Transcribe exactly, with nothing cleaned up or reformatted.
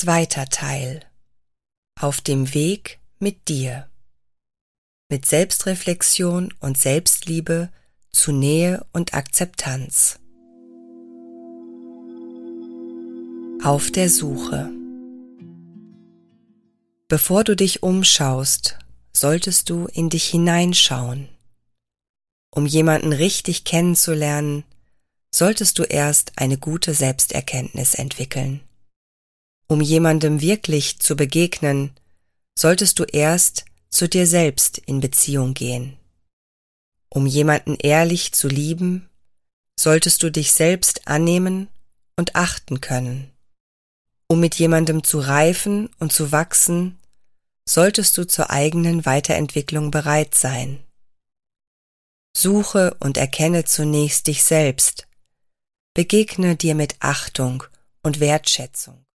Zweiter Teil. Auf dem Weg mit dir. Mit Selbstreflexion und Selbstliebe zu Nähe und Akzeptanz. Auf der Suche. Bevor du dich umschaust, solltest du in dich hineinschauen. Um jemanden richtig kennenzulernen, solltest du erst eine gute Selbsterkenntnis entwickeln. Um jemandem wirklich zu begegnen, solltest du erst zu dir selbst in Beziehung gehen. Um jemanden ehrlich zu lieben, solltest du dich selbst annehmen und achten können. Um mit jemandem zu reifen und zu wachsen, solltest du zur eigenen Weiterentwicklung bereit sein. Suche und erkenne zunächst dich selbst. Begegne dir mit Achtung und Wertschätzung.